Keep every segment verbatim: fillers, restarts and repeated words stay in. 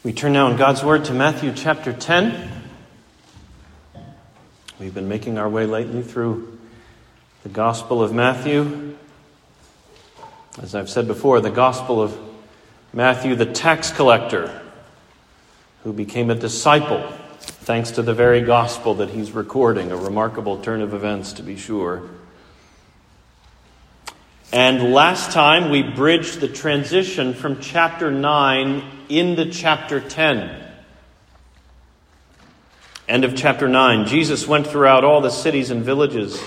We turn now in God's Word to Matthew chapter ten. We've been making our way lately through the Gospel of Matthew. As I've said before, the Gospel of Matthew, the tax collector, who became a disciple thanks to the very Gospel that he's recording, a remarkable turn of events to be sure. And last time we bridged the transition from chapter nine into chapter ten. End of chapter nine. Jesus went throughout all the cities and villages,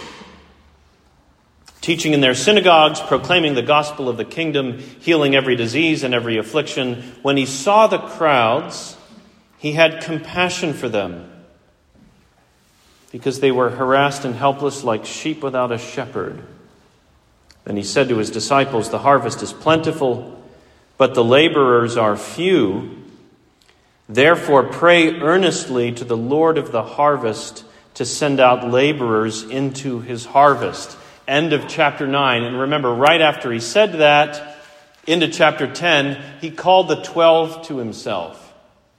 teaching in their synagogues, proclaiming the gospel of the kingdom, healing every disease and every affliction. When he saw the crowds, he had compassion for them, because they were harassed and helpless like sheep without a shepherd. Then he said to his disciples, "The harvest is plentiful, but the laborers are few. Therefore pray earnestly to the Lord of the harvest to send out laborers into his harvest." End of chapter nine. And remember, right after he said that, into chapter ten, he called the twelve to himself.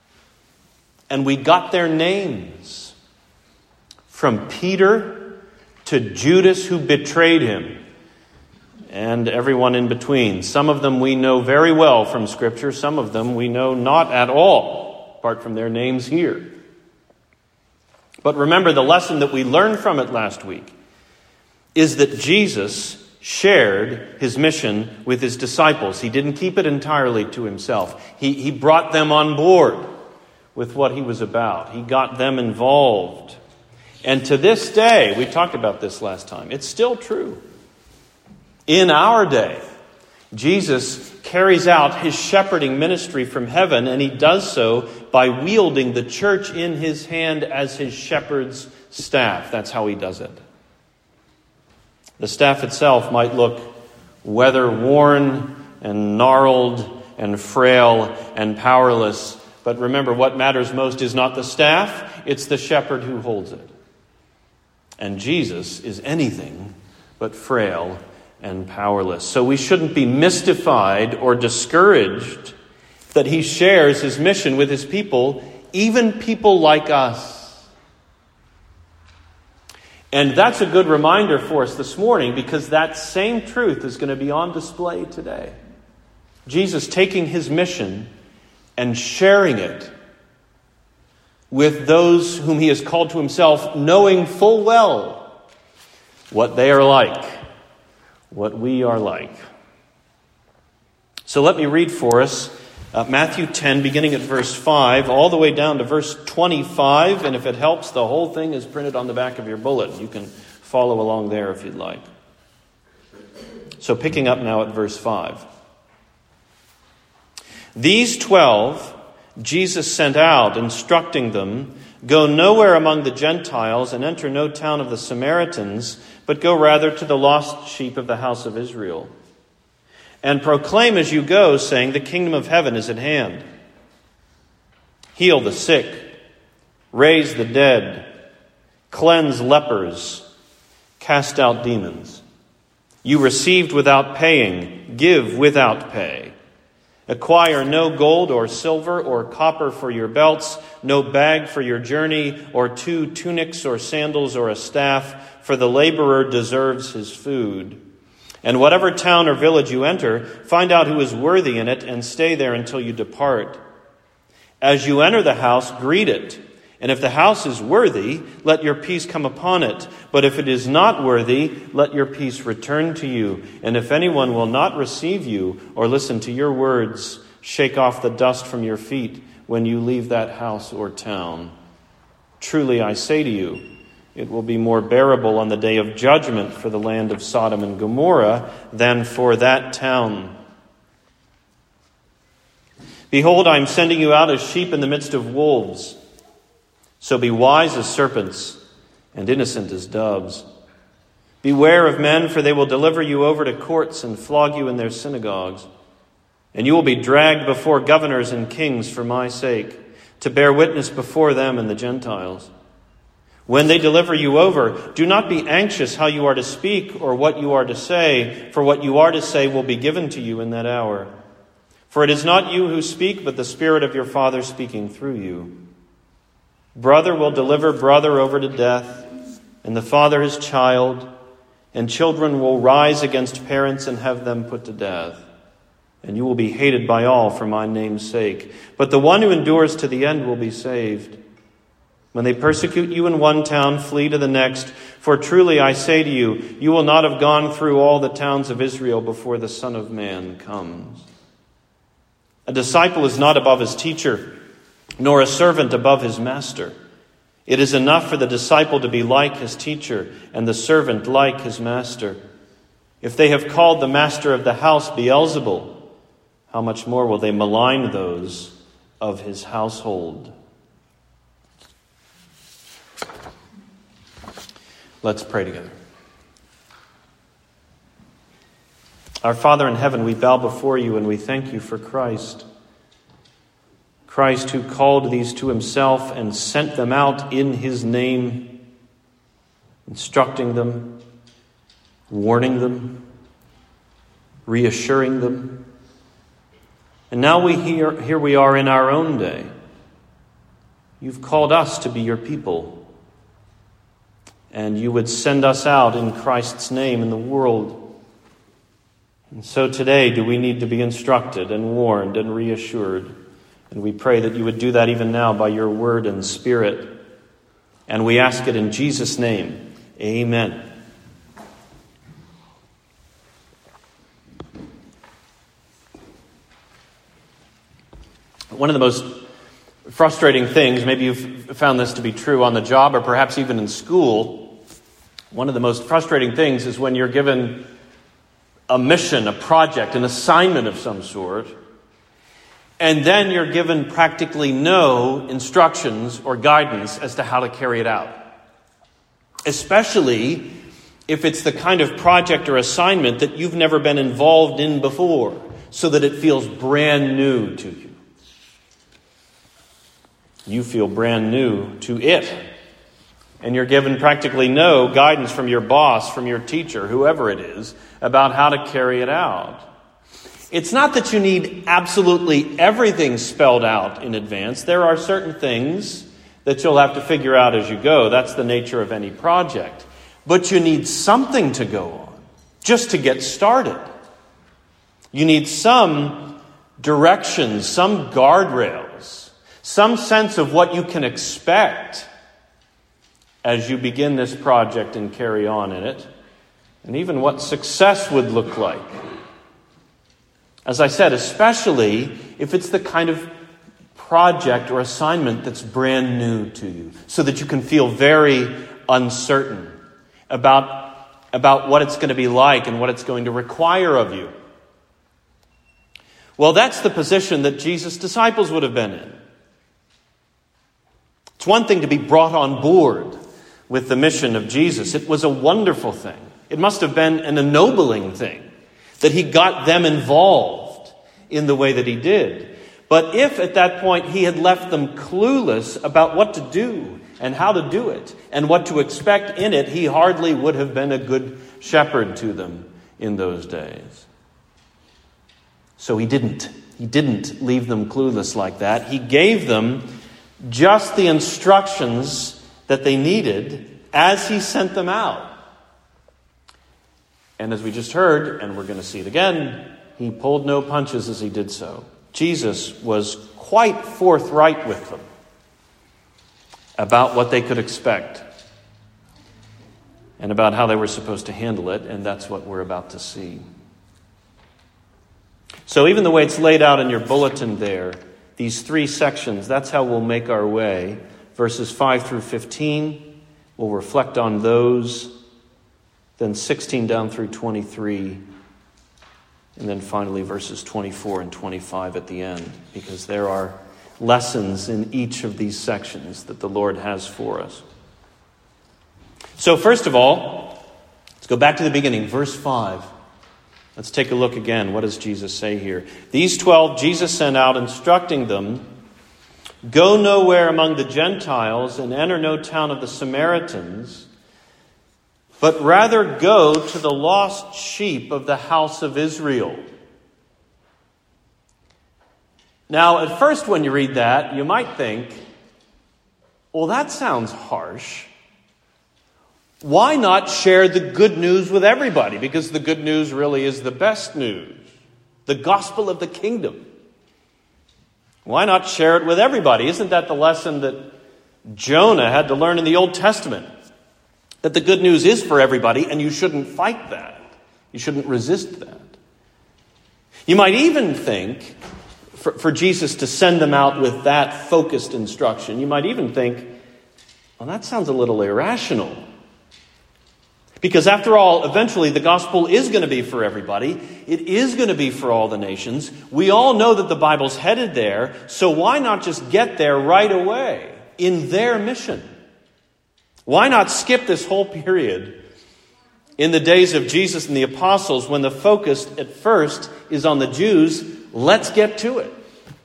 And we got their names, from Peter to Judas, who betrayed him, and everyone in between. Some of them we know very well from Scripture. Some of them we know not at all, apart from their names here. But remember, the lesson that we learned from it last week is that Jesus shared his mission with his disciples. He didn't keep it entirely to himself. He, he brought them on board with what he was about. He got them involved. And to this day, we talked about this last time, it's still true. In our day, Jesus carries out his shepherding ministry from heaven, and he does so by wielding the church in his hand as his shepherd's staff. That's how he does it. The staff itself might look weather-worn and gnarled and frail and powerless, but remember, what matters most is not the staff, it's the shepherd who holds it. And Jesus is anything but frail and powerless. So we shouldn't be mystified or discouraged that he shares his mission with his people, even people like us. And that's a good reminder for us this morning, because that same truth is going to be on display today. Jesus taking his mission and sharing it with those whom he has called to himself, knowing full well what they are like, what we are like. So let me read for us uh, Matthew ten, beginning at verse five, all the way down to verse twenty-five. And if it helps, the whole thing is printed on the back of your bulletin. You can follow along there if you'd like. So picking up now at verse five. These twelve Jesus sent out, instructing them, "Go nowhere among the Gentiles and enter no town of the Samaritans, but go rather to the lost sheep of the house of Israel. And proclaim as you go, saying, the kingdom of heaven is at hand. Heal the sick, raise the dead, cleanse lepers, cast out demons. You received without paying, give without pay. Acquire no gold or silver or copper for your belts, no bag for your journey, or two tunics or sandals or a staff, for the laborer deserves his food. And whatever town or village you enter, find out who is worthy in it and stay there until you depart. As you enter the house, greet it. And if the house is worthy, let your peace come upon it. But if it is not worthy, let your peace return to you. And if anyone will not receive you or listen to your words, shake off the dust from your feet when you leave that house or town. Truly, I say to you, it will be more bearable on the day of judgment for the land of Sodom and Gomorrah than for that town. Behold, I am sending you out as sheep in the midst of wolves. So be wise as serpents and innocent as doves. Beware of men, for they will deliver you over to courts and flog you in their synagogues. And you will be dragged before governors and kings for my sake, to bear witness before them and the Gentiles. When they deliver you over, do not be anxious how you are to speak or what you are to say, for what you are to say will be given to you in that hour. For it is not you who speak, but the Spirit of your Father speaking through you. Brother will deliver brother over to death, and the father his child, and children will rise against parents and have them put to death. And you will be hated by all for my name's sake. But the one who endures to the end will be saved. When they persecute you in one town, flee to the next. For truly I say to you, you will not have gone through all the towns of Israel before the Son of Man comes. A disciple is not above his teacher, nor a servant above his master. It is enough for the disciple to be like his teacher, and the servant like his master. If they have called the master of the house Beelzebul, how much more will they malign those of his household? Let's pray together. Our Father in heaven, we bow before you and we thank you for Christ. Christ who called these to himself and sent them out in his name, instructing them, warning them, reassuring them. And now we here, here we are in our own day. You've called us to be your people. And you would send us out in Christ's name in the world. And so today, do we need to be instructed and warned and reassured? And we pray that you would do that even now by your word and spirit. And we ask it in Jesus' name. Amen. One of the most frustrating things, maybe you've found this to be true on the job or perhaps even in school, one of the most frustrating things is when you're given a mission, a project, an assignment of some sort, and then you're given practically no instructions or guidance as to how to carry it out. Especially if it's the kind of project or assignment that you've never been involved in before, so that it feels brand new to you. You feel brand new to it. And you're given practically no guidance from your boss, from your teacher, whoever it is, about how to carry it out. It's not that you need absolutely everything spelled out in advance. There are certain things that you'll have to figure out as you go. That's the nature of any project. But you need something to go on, just to get started. You need some directions, some guardrails, some sense of what you can expect as you begin this project and carry on in it, and even what success would look like. As I said, especially if it's the kind of project or assignment that's brand new to you, so that you can feel very uncertain about, about what it's going to be like and what it's going to require of you. Well, that's the position that Jesus' disciples would have been in. It's one thing to be brought on board with the mission of Jesus. It was a wonderful thing. It must have been an ennobling thing that he got them involved in the way that he did. But if at that point he had left them clueless about what to do and how to do it and what to expect in it, he hardly would have been a good shepherd to them in those days. So he didn't. He didn't leave them clueless like that. He gave them just the instructions that they needed as he sent them out. And as we just heard, and we're going to see it again, he pulled no punches as he did so. Jesus was quite forthright with them about what they could expect and about how they were supposed to handle it, and that's what we're about to see. So even the way it's laid out in your bulletin there, these three sections, that's how we'll make our way. Verses five through fifteen, we'll reflect on those. Then sixteen down through twenty-three. And then finally verses twenty-four and twenty-five at the end. Because there are lessons in each of these sections that the Lord has for us. So first of all, let's go back to the beginning. Verse five. Let's take a look again. What does Jesus say here? These twelve Jesus sent out, instructing them, "Go nowhere among the Gentiles and enter no town of the Samaritans, but rather go to the lost sheep of the house of Israel." Now, at first when you read that, you might think, well, that sounds harsh. Why not share the good news with everybody? Because the good news really is the best news. The gospel of the kingdom. Why not share it with everybody? Isn't that the lesson that Jonah had to learn in the Old Testament? That the good news is for everybody, and you shouldn't fight that. You shouldn't resist that. You might even think, for, for Jesus to send them out with that focused instruction, you might even think, well, that sounds a little irrational. Because after all, eventually the gospel is going to be for everybody. It is going to be for all the nations. We all know that the Bible's headed there, so why not just get there right away in their mission? Why not skip this whole period in the days of Jesus and the apostles when the focus at first is on the Jews? Let's get to it.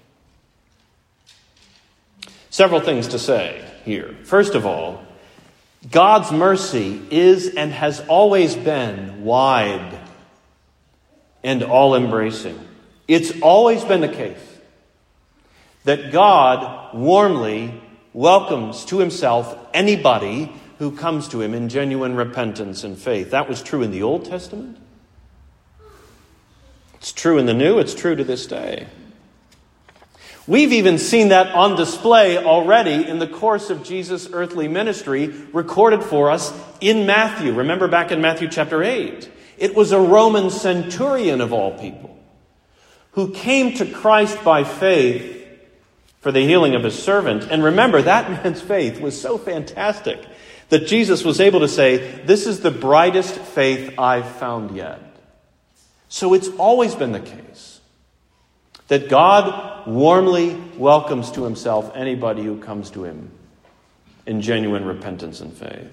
Several things to say here. First of all, God's mercy is and has always been wide and all-embracing. It's always been the case that God warmly welcomes to himself anybody who comes to him in genuine repentance and faith. That was true in the Old Testament. It's true in the New. It's true to this day. We've even seen that on display already in the course of Jesus' earthly ministry, recorded for us in Matthew. Remember back in Matthew chapter eight. It was a Roman centurion of all people who came to Christ by faith for the healing of his servant. And remember, that man's faith was so fantastic that Jesus was able to say, "This is the brightest faith I've found yet." So it's always been the case that God warmly welcomes to himself anybody who comes to him in genuine repentance and faith.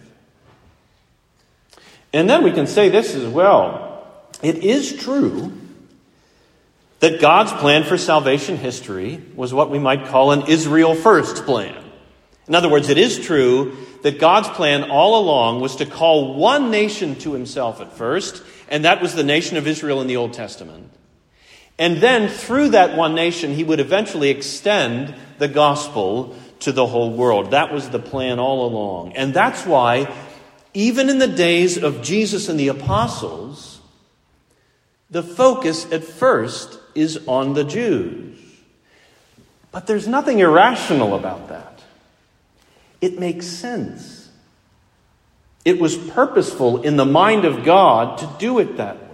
And then we can say this as well. It is true that God's plan for salvation history was what we might call an Israel first plan. In other words, it is true that God's plan all along was to call one nation to himself at first, and that was the nation of Israel in the Old Testament. And then through that one nation, he would eventually extend the gospel to the whole world. That was the plan all along. And that's why, even in the days of Jesus and the apostles, the focus at first is on the Jews. But there's nothing irrational about that. It makes sense. It was purposeful in the mind of God to do it that way.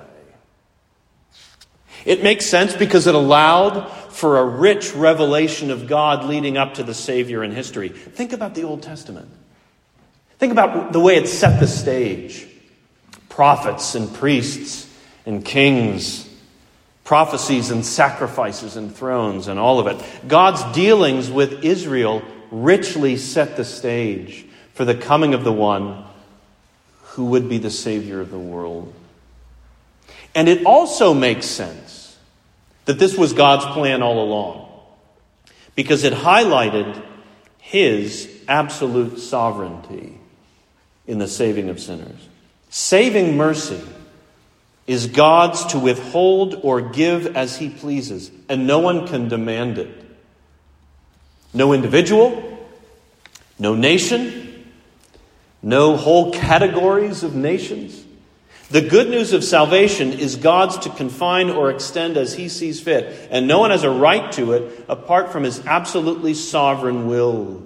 It makes sense because it allowed for a rich revelation of God leading up to the Savior in history. Think about the Old Testament. Think about the way it set the stage. Prophets and priests and kings, prophecies and sacrifices and thrones and all of it. God's dealings with Israel richly set the stage for the coming of the one who would be the Savior of the world. And it also makes sense that this was God's plan all along, because it highlighted his absolute sovereignty in the saving of sinners. Saving mercy is God's to withhold or give as he pleases, and no one can demand it. No individual, no nation, no whole categories of nations. The good news of salvation is God's to confine or extend as he sees fit, and no one has a right to it apart from his absolutely sovereign will.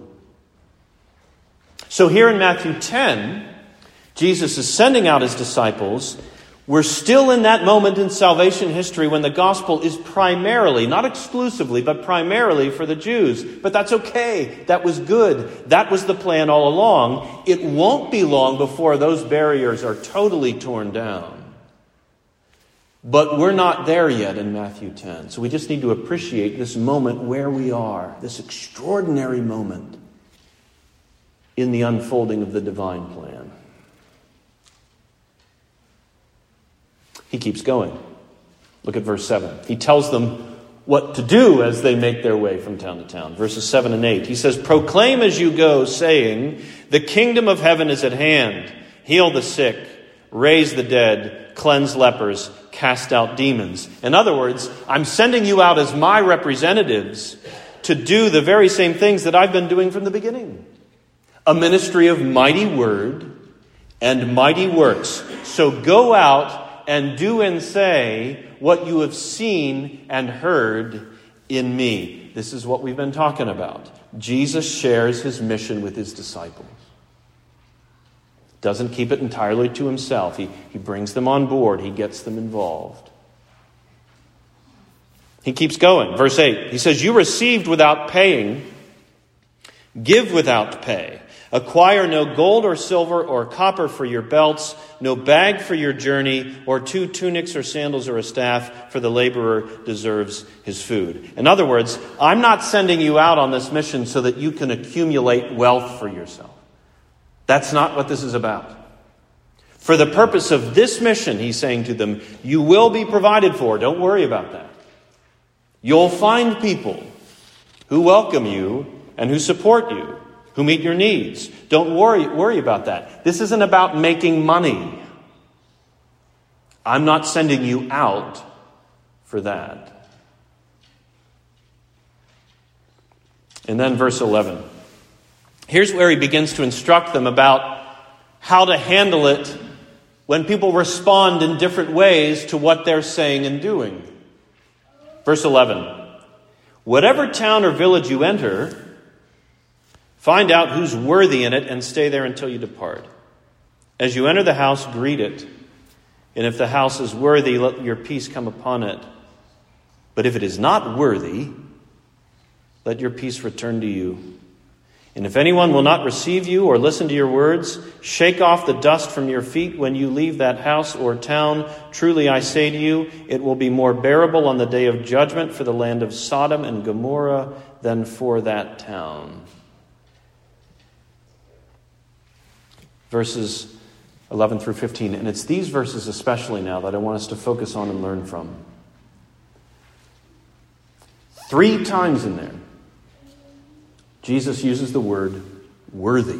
So here in Matthew ten, Jesus is sending out his disciples. We're still in that moment in salvation history when the gospel is primarily, not exclusively, but primarily for the Jews. But that's okay. That was good. That was the plan all along. It won't be long before those barriers are totally torn down. But we're not there yet in Matthew ten. So we just need to appreciate this moment where we are, this extraordinary moment in the unfolding of the divine plan. He keeps going. Look at verse seven. He tells them what to do as they make their way from town to town. Verses seven and eight. He says, "Proclaim as you go, saying, the kingdom of heaven is at hand. Heal the sick, raise the dead, cleanse lepers, cast out demons. In other words, I'm sending you out as my representatives to do the very same things that I've been doing from the beginning. A ministry of mighty word and mighty works. So go out and do and say what you have seen and heard in me. This is what we've been talking about. Jesus shares his mission with his disciples. Doesn't keep it entirely to himself. He, he brings them on board. He gets them involved. He keeps going. Verse eight, he says, you received without paying, give without pay. Acquire no gold or silver or copper for your belts, no bag for your journey, or two tunics or sandals or a staff, for the laborer deserves his food. In other words, I'm not sending you out on this mission so that you can accumulate wealth for yourself. That's not what this is about. For the purpose of this mission, he's saying to them, you will be provided for. Don't worry about that. You'll find people who welcome you and who support you, who meet your needs. Don't worry, worry about that. This isn't about making money. I'm not sending you out for that. And then verse eleven. Here's where he begins to instruct them about how to handle it when people respond in different ways to what they're saying and doing. Verse eleven. Whatever town or village you enter, find out who's worthy in it and stay there until you depart. As you enter the house, greet it. And if the house is worthy, let your peace come upon it. But if it is not worthy, let your peace return to you. And if anyone will not receive you or listen to your words, shake off the dust from your feet when you leave that house or town. Truly I say to you, it will be more bearable on the day of judgment for the land of Sodom and Gomorrah than for that town. Verses eleven through fifteen. And it's these verses especially now that I want us to focus on and learn from. Three times in there, Jesus uses the word worthy.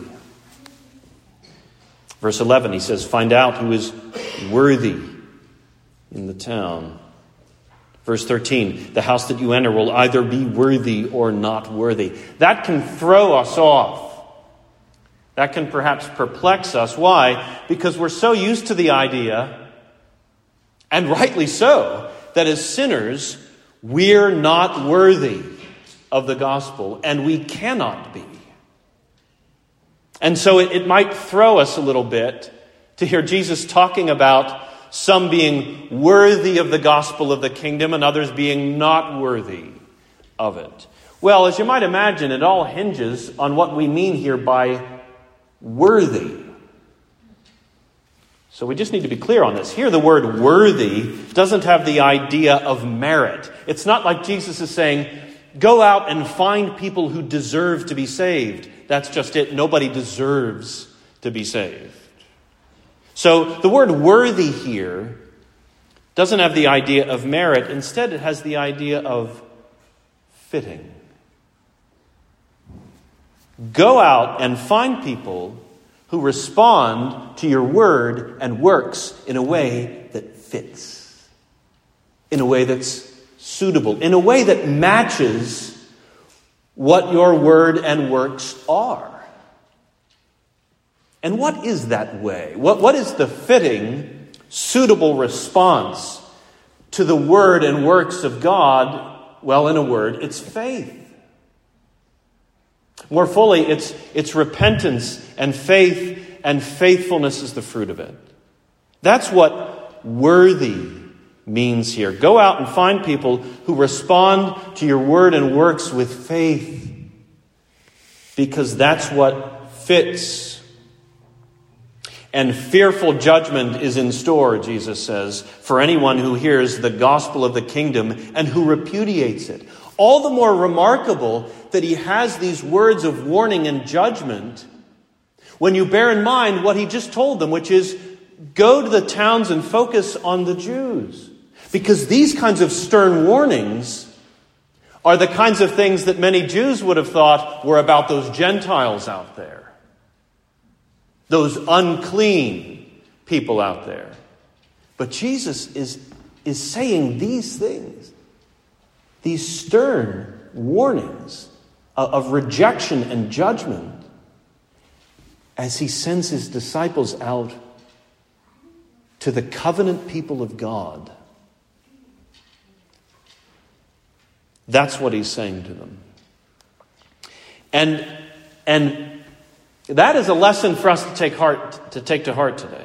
Verse eleven, he says, find out who is worthy in the town. Verse thirteen, the house that you enter will either be worthy or not worthy. That can throw us off. That can perhaps perplex us. Why? Because we're so used to the idea, and rightly so, that as sinners, we're not worthy of the gospel, and we cannot be. And so it, it might throw us a little bit to hear Jesus talking about some being worthy of the gospel of the kingdom and others being not worthy of it. Well, as you might imagine, it all hinges on what we mean here by worthy. So we just need to be clear on this. Here the word worthy doesn't have the idea of merit. It's not like Jesus is saying, go out and find people who deserve to be saved. That's just it. Nobody deserves to be saved. So the word worthy here doesn't have the idea of merit. Instead, it has the idea of fitting. Go out and find people who respond to your word and works in a way that fits, in a way that's suitable, in a way that matches what your word and works are. And what is that way? What, what is the fitting, suitable response to the word and works of God? Well, in a word, it's faith. More fully, it's, it's repentance and faith, and faithfulness is the fruit of it. That's what worthy means here. Go out and find people who respond to your word and works with faith, because that's what fits. And fearful judgment is in store, Jesus says, for anyone who hears the gospel of the kingdom and who repudiates it. All the more remarkable that he has these words of warning and judgment when you bear in mind what he just told them, which is, go to the towns and focus on the Jews. Because these kinds of stern warnings are the kinds of things that many Jews would have thought were about those Gentiles out there. Those unclean people out there. But Jesus is is saying these things, these stern warnings of, of rejection and judgment, as he sends his disciples out to the covenant people of God. That's what he's saying to them. And, and that is a lesson for us to take heart, to take to heart today.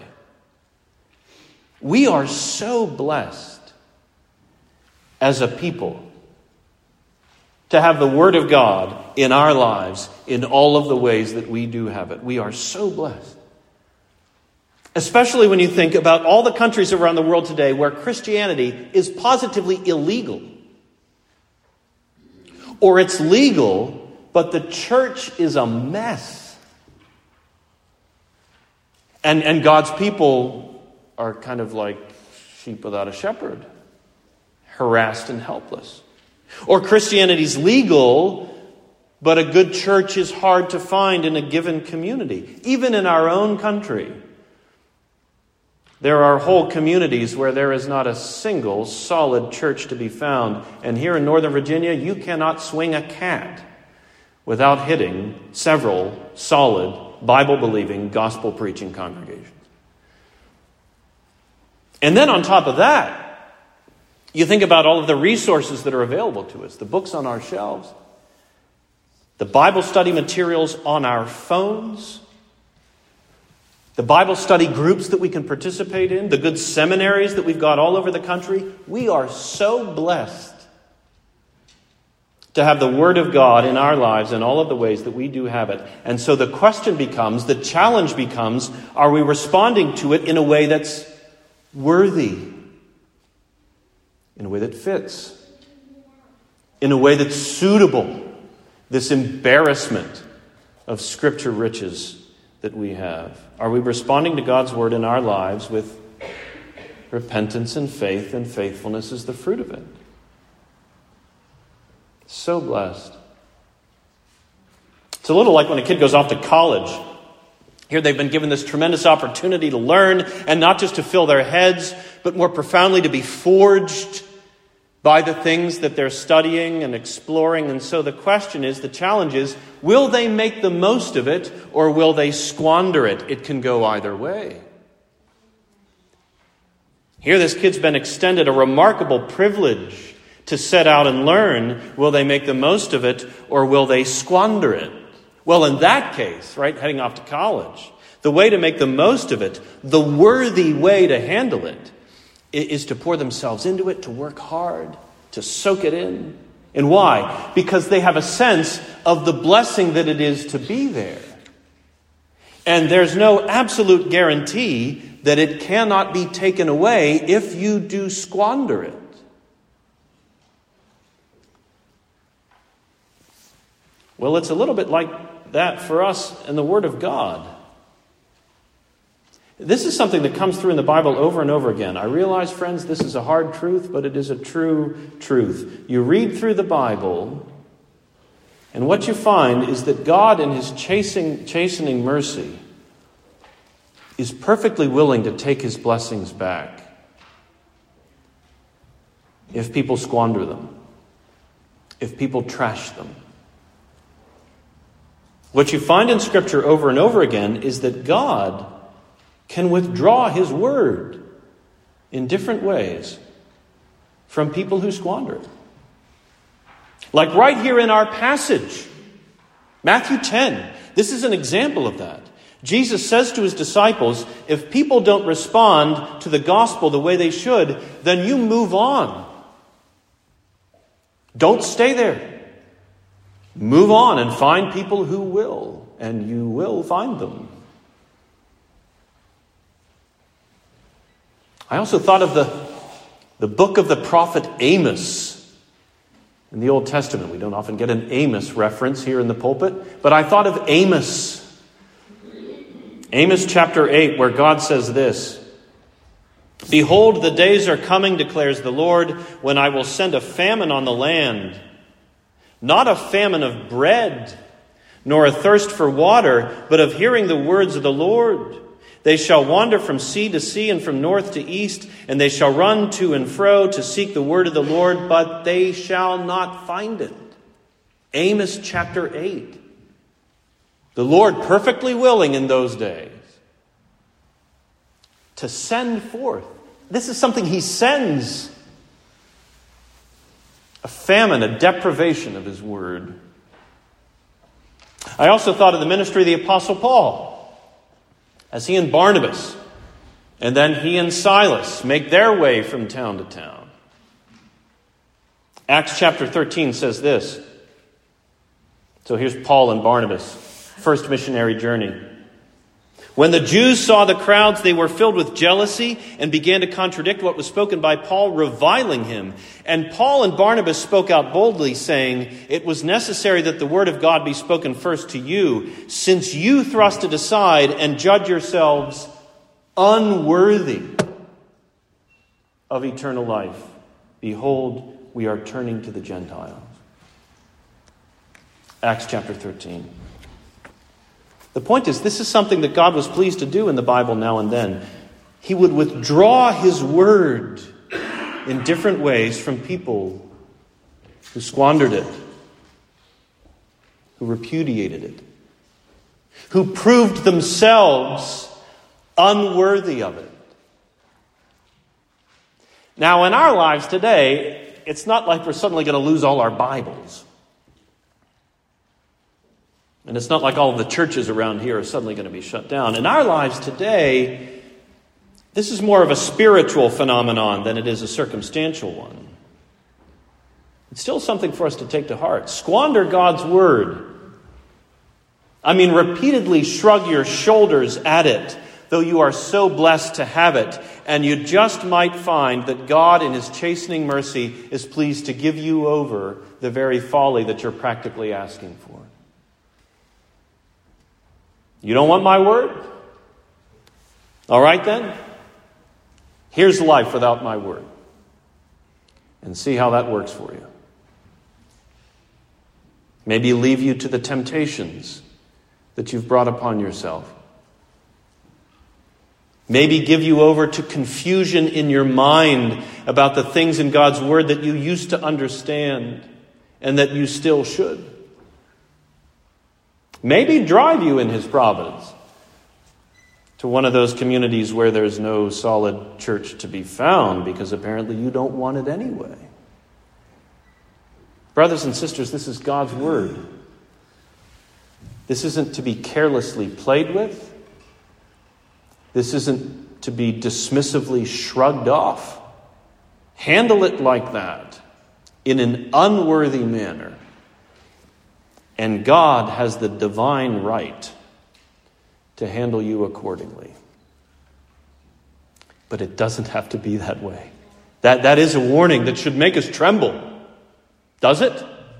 We are so blessed as a people to have the Word of God in our lives in all of the ways that we do have it. We are so blessed. Especially when you think about all the countries around the world today where Christianity is positively illegal. Or it's legal, but the church is a mess. And, and God's people are kind of like sheep without a shepherd, harassed and helpless. Or Christianity's legal, but a good church is hard to find in a given community. Even in our own country, there are whole communities where there is not a single solid church to be found. And here in Northern Virginia, you cannot swing a cat without hitting several solid, Bible-believing, gospel-preaching congregations. And then on top of that, you think about all of the resources that are available to us. The books on our shelves, the Bible study materials on our phones, the Bible study groups that we can participate in, the good seminaries that we've got all over the country. We are so blessed to have the Word of God in our lives in all of the ways that we do have it. And so the question becomes, the challenge becomes, are we responding to it in a way that's worthy? In a way that fits? In a way that's suitable? This embarrassment of Scripture riches that we have. Are we responding to God's Word in our lives with repentance and faith, and faithfulness is the fruit of it? So blessed. It's a little like when a kid goes off to college. Here they've been given this tremendous opportunity to learn, and not just to fill their heads, but more profoundly to be forged by the things that they're studying and exploring. And so the question is, the challenge is, will they make the most of it or will they squander it? It can go either way. Here this kid's been extended a remarkable privilege to set out and learn. Will they make the most of it or will they squander it? Well, in that case, right, heading off to college, the way to make the most of it, the worthy way to handle it, is to pour themselves into it, to work hard, to soak it in. And why? Because they have a sense of the blessing that it is to be there. And there's no absolute guarantee that it cannot be taken away if you do squander it. Well, it's a little bit like that for us in the Word of God. This is something that comes through in the Bible over and over again. I realize, friends, this is a hard truth, but it is a true truth. You read through the Bible, and what you find is that God, in His chasing, chastening mercy, is perfectly willing to take His blessings back if people squander them, if people trash them. What you find in Scripture over and over again is that God can withdraw His Word in different ways from people who squander it. Like right here in our passage, Matthew ten. This is an example of that. Jesus says to His disciples, if people don't respond to the gospel the way they should, then you move on. Don't stay there. Move on and find people who will, and you will find them. I also thought of the, the book of the prophet Amos in the Old Testament. We don't often get an Amos reference here in the pulpit, but I thought of Amos. Amos chapter eight, where God says this, behold, the days are coming, declares the Lord, when I will send a famine on the land, not a famine of bread, nor a thirst for water, but of hearing the words of the Lord. They shall wander from sea to sea and from north to east, and they shall run to and fro to seek the word of the Lord, but they shall not find it. Amos chapter eight. The Lord perfectly willing in those days to send forth. This is something he sends. A famine, a deprivation of his word. I also thought of the ministry of the Apostle Paul, as he and Barnabas, and then he and Silas make their way from town to town. Acts chapter thirteen says this. So here's Paul and Barnabas, first missionary journey. When the Jews saw the crowds, they were filled with jealousy and began to contradict what was spoken by Paul, reviling him. And Paul and Barnabas spoke out boldly, saying, "It was necessary that the word of God be spoken first to you, since you thrust it aside and judge yourselves unworthy of eternal life. Behold, we are turning to the Gentiles." Acts chapter thirteen. The point is, this is something that God was pleased to do in the Bible now and then. He would withdraw his word in different ways from people who squandered it, who repudiated it, who proved themselves unworthy of it. Now, in our lives today, it's not like we're suddenly going to lose all our Bibles. And it's not like all of the churches around here are suddenly going to be shut down. In our lives today, this is more of a spiritual phenomenon than it is a circumstantial one. It's still something for us to take to heart. Squander God's word. I mean, repeatedly shrug your shoulders at it, though you are so blessed to have it. And you just might find that God, in his chastening mercy, is pleased to give you over the very folly that you're practically asking for. You don't want my word? All right then. Here's life without my word. And see how that works for you. Maybe leave you to the temptations that you've brought upon yourself. Maybe give you over to confusion in your mind about the things in God's word that you used to understand and that you still should. Maybe drive you in his providence to one of those communities where there's no solid church to be found because apparently you don't want it anyway. Brothers and sisters, this is God's word. This isn't to be carelessly played with. This isn't to be dismissively shrugged off. Handle it like that, in an unworthy manner. And God has the divine right to handle you accordingly. But it doesn't have to be that way. That, that is a warning that should make us tremble. Does it?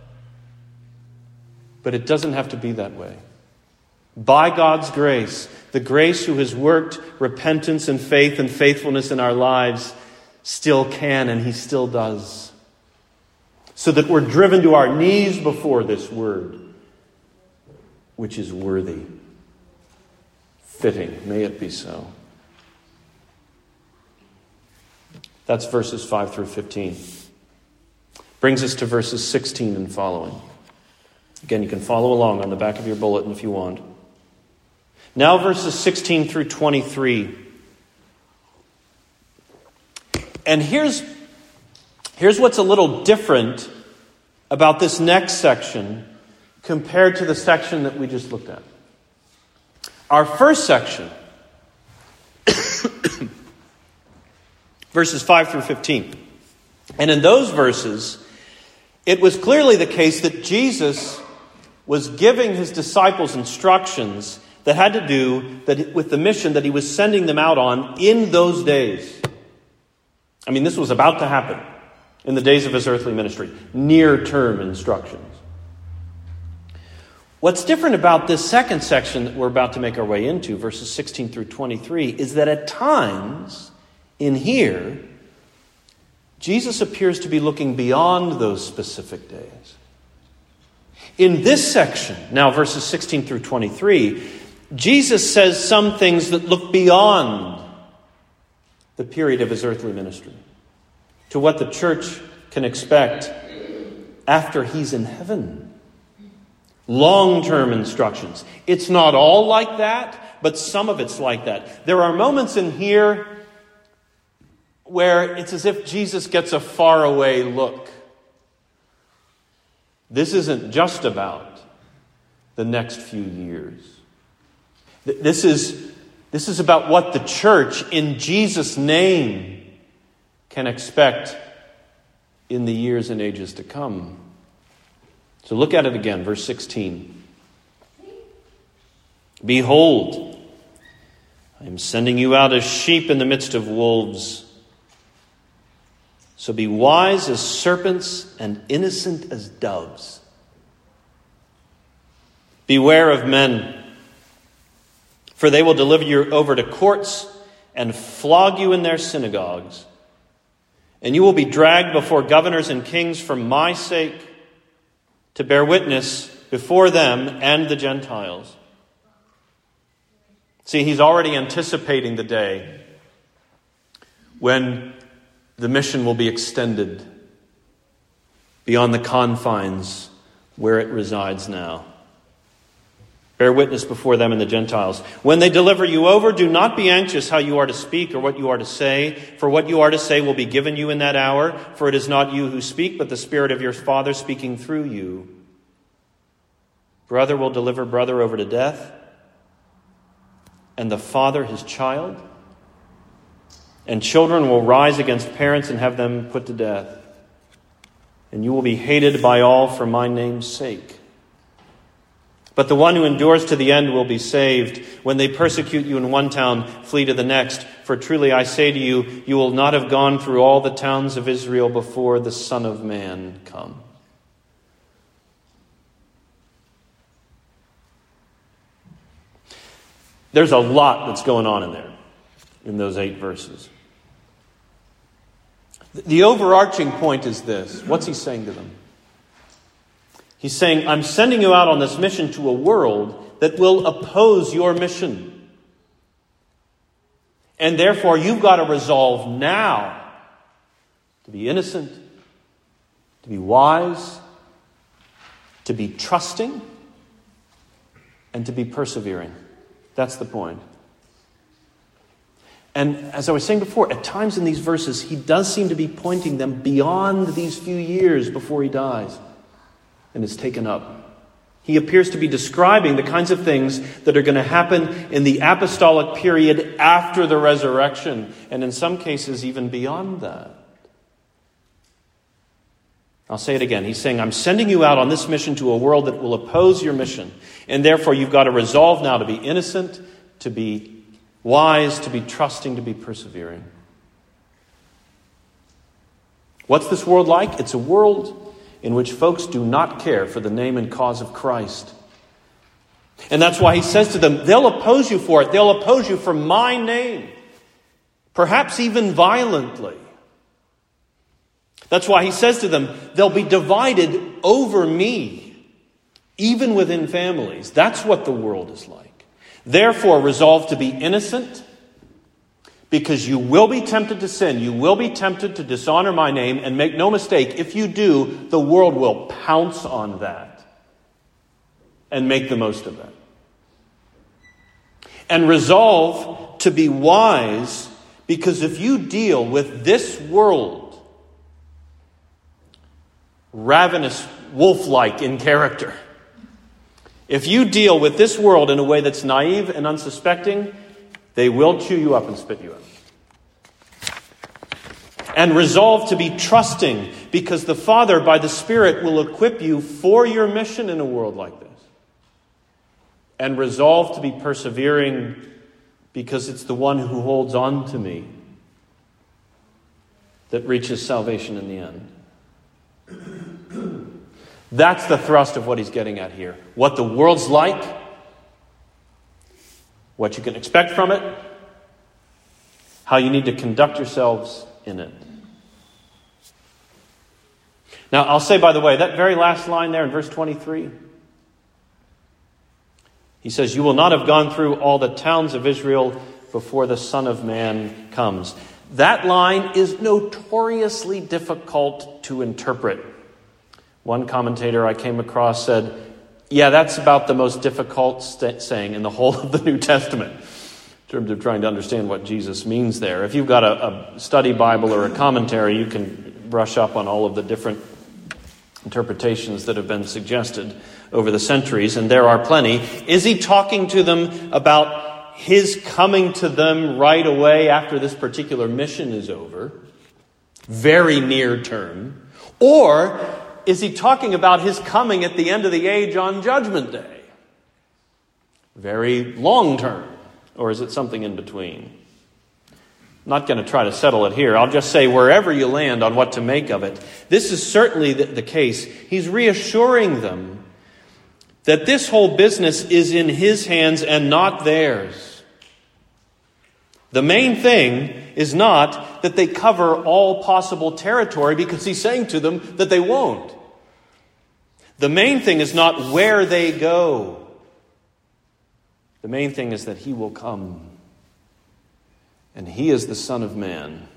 But it doesn't have to be that way. By God's grace, the grace who has worked repentance and faith and faithfulness in our lives still can, and he still does. So that we're driven to our knees before this word, which is worthy. Fitting. May it be so. That's verses five through fifteen. Brings us to verses sixteen and following. Again, you can follow along on the back of your bulletin if you want. Now verses sixteen through twenty-three. And here's, here's what's a little different about this next section compared to the section that we just looked at. Our first section, verses five through fifteen. And in those verses, it was clearly the case that Jesus was giving his disciples instructions that had to do that with the mission that he was sending them out on in those days. I mean, this was about to happen in the days of his earthly ministry. Near-term instructions. What's different about this second section that we're about to make our way into, verses sixteen through twenty-three, is that at times in here, Jesus appears to be looking beyond those specific days. In this section, now verses sixteen through twenty-three, Jesus says some things that look beyond the period of his earthly ministry to what the church can expect after he's in heaven. Long-term instructions. It's not all like that, but some of it's like that. There are moments in here where it's as if Jesus gets a faraway look. This isn't just about the next few years. This is, this is about what the church, in Jesus' name, can expect in the years and ages to come. So look at it again, verse sixteen. Behold, I am sending you out as sheep in the midst of wolves. So be wise as serpents and innocent as doves. Beware of men, for they will deliver you over to courts and flog you in their synagogues. And you will be dragged before governors and kings for my sake, to bear witness before them and the Gentiles. See, he's already anticipating the day when the mission will be extended beyond the confines where it resides now. Bear witness before them and the Gentiles. When they deliver you over, do not be anxious how you are to speak or what you are to say, for what you are to say will be given you in that hour, for it is not you who speak, but the Spirit of your Father speaking through you. Brother will deliver brother over to death, and the father his child, and children will rise against parents and have them put to death. And you will be hated by all for my name's sake. But the one who endures to the end will be saved. When they persecute you in one town, flee to the next. For truly I say to you, you will not have gone through all the towns of Israel before the Son of Man comes. There's a lot that's going on in there, in those eight verses. The overarching point is this. What's he saying to them? He's saying, I'm sending you out on this mission to a world that will oppose your mission. And therefore, you've got to resolve now to be innocent, to be wise, to be trusting, and to be persevering. That's the point. And as I was saying before, at times in these verses, he does seem to be pointing them beyond these few years before he dies and is taken up. He appears to be describing the kinds of things that are going to happen in the apostolic period after the resurrection, and in some cases even beyond that. I'll say it again. He's saying, I'm sending you out on this mission to a world that will oppose your mission. And therefore, you've got to resolve now to be innocent, to be wise, to be trusting, to be persevering. What's this world like? It's a world in which folks do not care for the name and cause of Christ. And that's why he says to them, they'll oppose you for it. They'll oppose you for my name. Perhaps even violently. That's why he says to them, they'll be divided over me, even within families. That's what the world is like. Therefore, resolve to be innocent, because you will be tempted to sin. You will be tempted to dishonor my name. And make no mistake, if you do, the world will pounce on that and make the most of that. And resolve to be wise, because if you deal with this world, ravenous, wolf-like in character, if you deal with this world in a way that's naive and unsuspecting, they will chew you up and spit you out. And resolve to be trusting, because the Father, by the Spirit, will equip you for your mission in a world like this. And resolve to be persevering, because it's the one who holds on to me that reaches salvation in the end. That's the thrust of what he's getting at here. What the world's like, what you can expect from it, how you need to conduct yourselves in it. Now, I'll say, by the way, that very last line there in verse twenty-three, he says, you will not have gone through all the towns of Israel before the Son of Man comes. That line is notoriously difficult to interpret. One commentator I came across said, yeah, that's about the most difficult st- saying in the whole of the New Testament, in terms of trying to understand what Jesus means there. If you've got a, a study Bible or a commentary, you can brush up on all of the different interpretations that have been suggested over the centuries, and there are plenty. Is he talking to them about his coming to them right away after this particular mission is over? Very near term. Or is he talking about his coming at the end of the age on Judgment Day? Very long term. Or is it something in between? I'm not going to try to settle it here. I'll just say wherever you land on what to make of it, this is certainly the, the case. He's reassuring them that this whole business is in his hands and not theirs. The main thing is not that they cover all possible territory, because he's saying to them that they won't. The main thing is not where they go. The main thing is that he will come. And he is the Son of Man.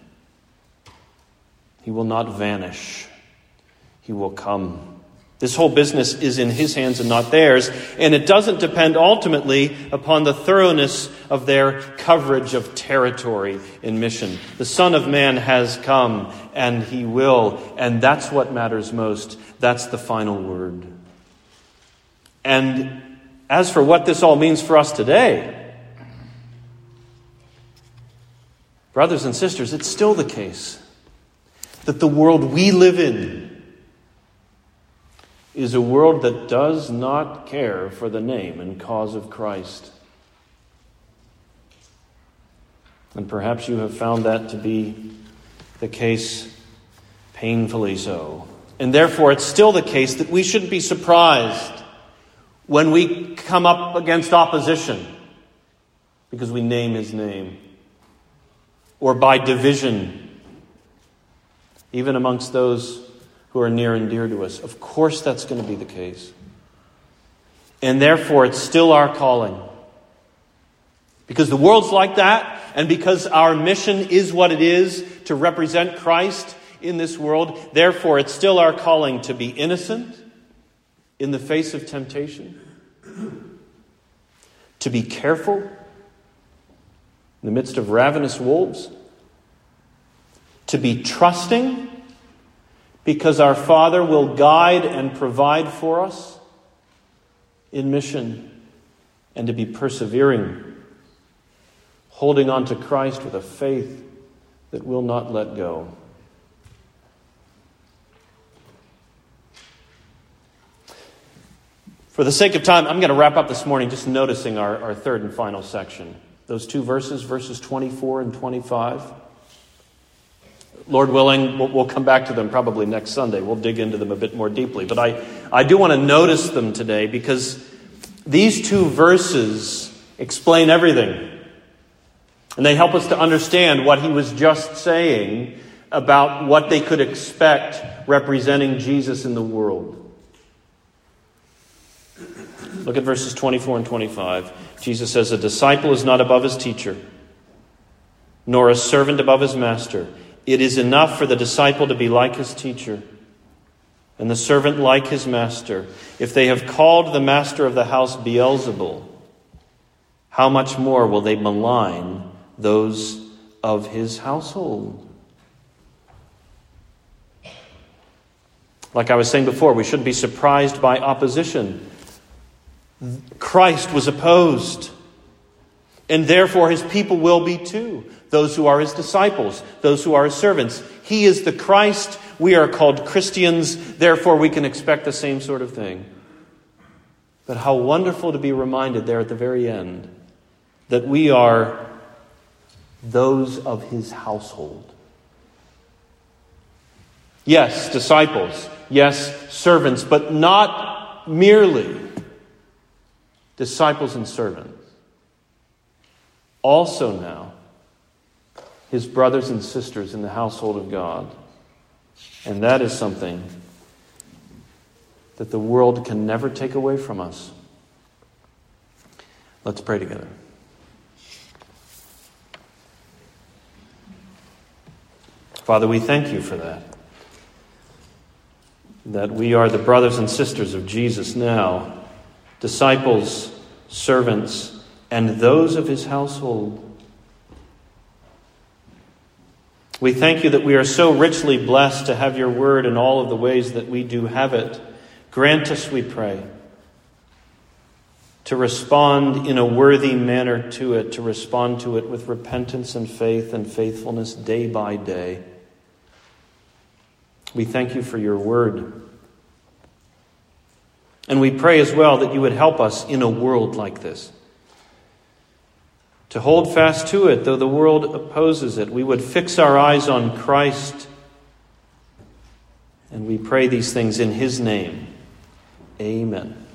He will not vanish. He will come. This whole business is in his hands and not theirs, and it doesn't depend ultimately upon the thoroughness of their coverage of territory in mission. The Son of Man has come, and he will, and that's what matters most. That's the final word. And as for what this all means for us today, brothers and sisters, it's still the case that the world we live in is a world that does not care for the name and cause of Christ. And perhaps you have found that to be the case, painfully so. And therefore, it's still the case that we shouldn't be surprised when we come up against opposition because we name his name, or by division, even amongst those who are near and dear to us. Of course that's going to be the case. And therefore it's still our calling. Because the world's like that, and because our mission is what it is, to represent Christ in this world, therefore it's still our calling to be innocent in the face of temptation, to be careful in the midst of ravenous wolves, to be trusting because our Father will guide and provide for us in mission, and to be persevering, holding on to Christ with a faith that will not let go. For the sake of time, I'm going to wrap up this morning just noticing our, our third and final section. Those two verses, verses twenty-four and twenty-five. Lord willing, we'll, we'll come back to them probably next Sunday. We'll dig into them a bit more deeply. But I, I do want to notice them today because these two verses explain everything. And they help us to understand what he was just saying about what they could expect representing Jesus in the world. Look at verses twenty-four and twenty-five. Jesus says, "A disciple is not above his teacher, nor a servant above his master. It is enough for the disciple to be like his teacher, and the servant like his master. If they have called the master of the house Beelzebul, how much more will they malign those of his household?" Like I was saying before, we shouldn't be surprised by opposition. Christ was opposed, and therefore his people will be too. Those who are his disciples, those who are his servants. He is the Christ. We are called Christians. Therefore, we can expect the same sort of thing. But how wonderful to be reminded there at the very end that we are those of his household. Yes, disciples. Yes, servants. But not merely disciples and servants. Also now, his brothers and sisters in the household of God. And that is something that the world can never take away from us. Let's pray together. Father, we thank you for that. That we are the brothers and sisters of Jesus now, disciples, servants, and those of his household. We thank you that we are so richly blessed to have your word in all of the ways that we do have it. Grant us, we pray, to respond in a worthy manner to it, to respond to it with repentance and faith and faithfulness day by day. We thank you for your word. And we pray as well that you would help us in a world like this to hold fast to it, though the world opposes it. We would fix our eyes on Christ. And we pray these things in his name. Amen.